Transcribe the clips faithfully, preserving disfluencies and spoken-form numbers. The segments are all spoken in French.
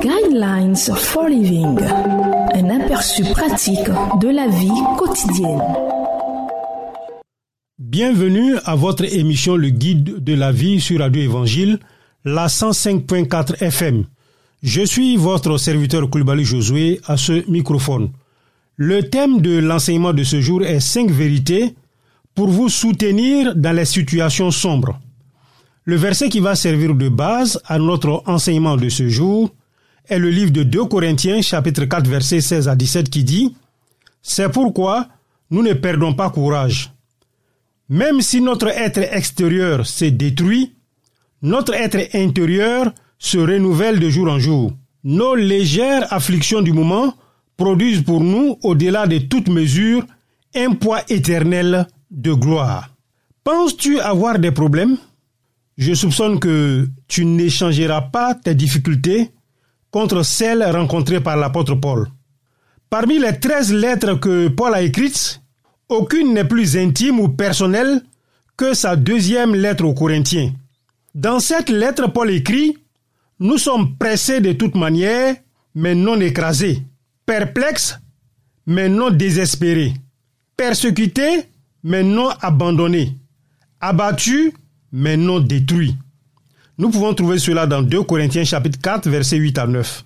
Guidelines for Living, un aperçu pratique de la vie quotidienne. Bienvenue à votre émission Le Guide de la vie sur Radio Évangile, la cent cinq virgule quatre F M. Je suis votre serviteur Koulibaly Josué à ce microphone. Le thème de l'enseignement de ce jour est cinq vérités pour vous soutenir dans les situations sombres. Le verset qui va servir de base à notre enseignement de ce jour est le livre de deux Corinthiens, chapitre quatre, versets seize à dix-sept, qui dit « C'est pourquoi nous ne perdons pas courage. Même si notre être extérieur s'est détruit, notre être intérieur se renouvelle de jour en jour. Nos légères afflictions du moment produisent pour nous, au-delà de toute mesure, un poids éternel de gloire. Penses-tu avoir des problèmes ? Je soupçonne que tu n'échangeras pas tes difficultés contre celles rencontrées par l'apôtre Paul. Parmi les treize lettres que Paul a écrites, aucune n'est plus intime ou personnelle que sa deuxième lettre aux Corinthiens. Dans cette lettre, Paul écrit « Nous sommes pressés de toute manière, mais non écrasés, perplexes, mais non désespérés, persécutés, mais non abandonnés, abattus, mais non détruits. » Nous pouvons trouver cela dans deux Corinthiens chapitre quatre, versets huit à neuf.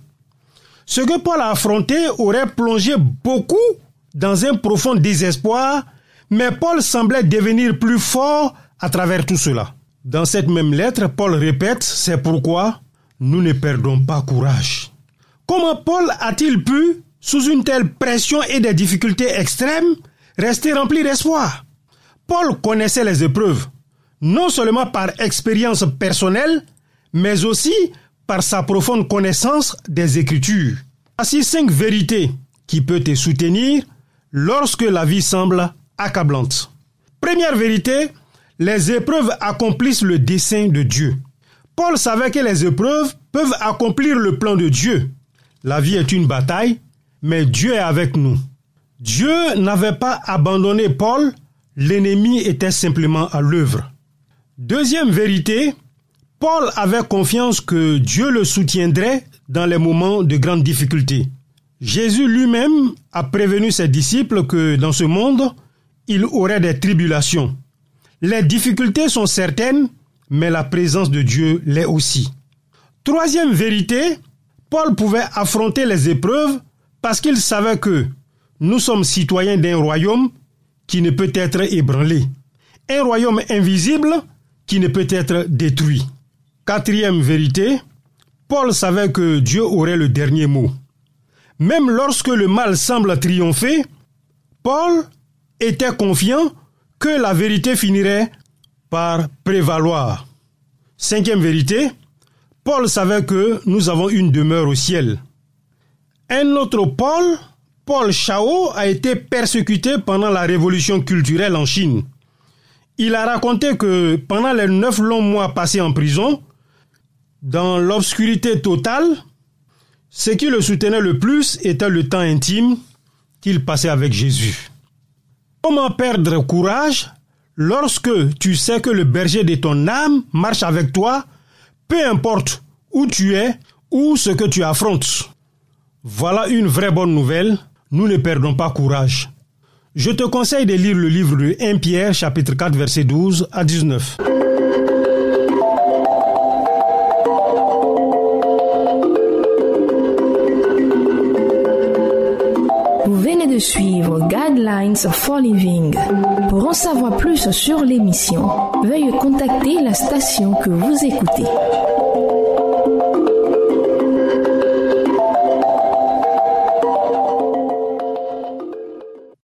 Ce que Paul a affronté aurait plongé beaucoup dans un profond désespoir, mais Paul semblait devenir plus fort à travers tout cela. Dans cette même lettre, Paul répète « C'est pourquoi nous ne perdons pas courage. » Comment Paul a-t-il pu, sous une telle pression et des difficultés extrêmes, rester rempli d'espoir? Paul connaissait les épreuves, non seulement par expérience personnelle, mais aussi par sa profonde connaissance des Écritures. Voici cinq vérités qui peuvent te soutenir lorsque la vie semble accablante. Première vérité, les épreuves accomplissent le dessein de Dieu. Paul savait que les épreuves peuvent accomplir le plan de Dieu. La vie est une bataille, mais Dieu est avec nous. Dieu n'avait pas abandonné Paul, l'ennemi était simplement à l'œuvre. Deuxième vérité, Paul avait confiance que Dieu le soutiendrait dans les moments de grande difficulté. Jésus lui-même a prévenu ses disciples que dans ce monde, il aurait des tribulations. Les difficultés sont certaines, mais la présence de Dieu l'est aussi. Troisième vérité, Paul pouvait affronter les épreuves parce qu'il savait que nous sommes citoyens d'un royaume qui ne peut être ébranlé. Un royaume invisible qui ne peut être détruit. Quatrième vérité, Paul savait que Dieu aurait le dernier mot. Même lorsque le mal semble triompher, Paul était confiant que la vérité finirait par prévaloir. Cinquième vérité, Paul savait que nous avons une demeure au ciel. Un autre Paul, Paul Chao, a été persécuté pendant la révolution culturelle en Chine. Il a raconté que pendant les neuf longs mois passés en prison, dans l'obscurité totale, ce qui le soutenait le plus était le temps intime qu'il passait avec Jésus. Comment perdre courage lorsque tu sais que le berger de ton âme marche avec toi, peu importe où tu es ou ce que tu affrontes? Voilà une vraie bonne nouvelle, nous ne perdons pas courage. Je te conseille de lire le livre de premier Pierre, chapitre quatre, versets douze à dix-neuf. Vous venez de suivre Guidelines for Living. Pour en savoir plus sur l'émission, veuillez contacter la station que vous écoutez.